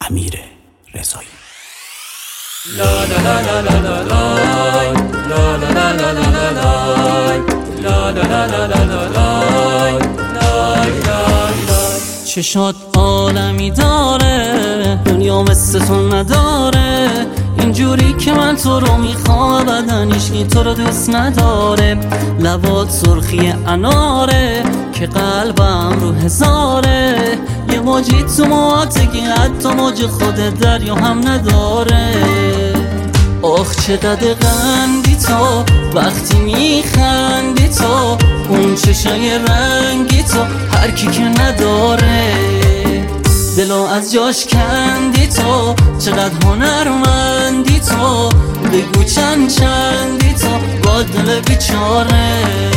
امیر رضایی. چشات عالمی داره، دنیا مثل تو نداره، اینجوری که من تو رو میخوام بدن هیچکی تو رو دوست نداره. لبات سرخی اناره که قلبم رو هزاره، یه موجی تو موهاته که حتی موج خود دریا هم نداره. آخ چقدر قندی تو وقتی میخندی تو، اون چشای رنگی تو هر کی که نداره. دلو از جاش کندی تو، چقدر هنرمندی تو، بگو چندی تو با دل بیچاره.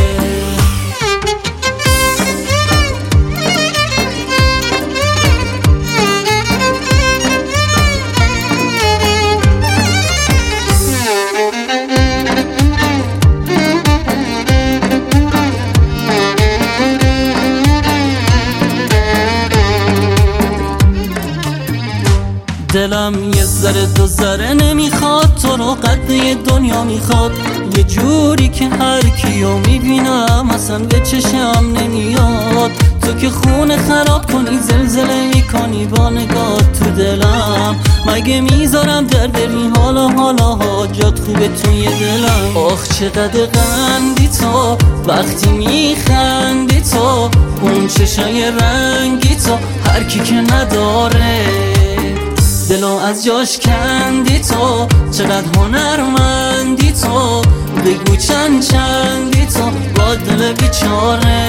دلم یه ذره دو ذره نمیخواد، تو رو قد یه دنیا میخواد. یه جوری که هر کیو میبینم اصلا به چشم نمیاد. تو که خونه خراب کنی زلزله میکنی با نگاه تو دلم، مگه میذارم دردی حالا جات خوبه توی دلم. آخ چقدر قندی تو وقتی میخندی تو، اون چشای رنگی تو هر کی که نداره. دلو از جاش کندی تو، چقدر هنرمندی تو، بگو چندی تو با دل بیچاره.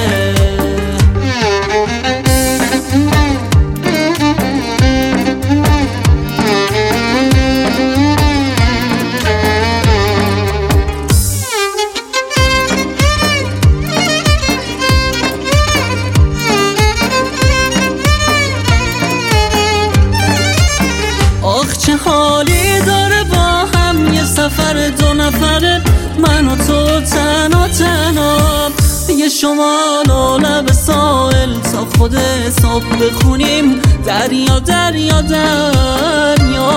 چه حالی داره با هم یه سفر دو نفره، من و تو تنها یه شمال و لب ساحل تا خود صبح بخونیم دریا دریا دریا.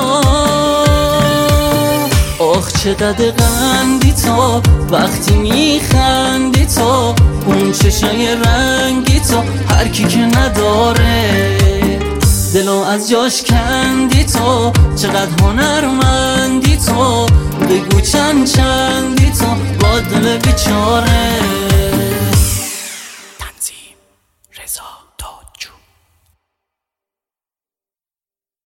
آخ چقدر قندی تو وقتی میخندی تو، اون چشای رنگی تو هر کی که نداره. دلو از جاش کندی تو، چقدر هنرمندی تو، بگو چندی تو با دل بیچاره.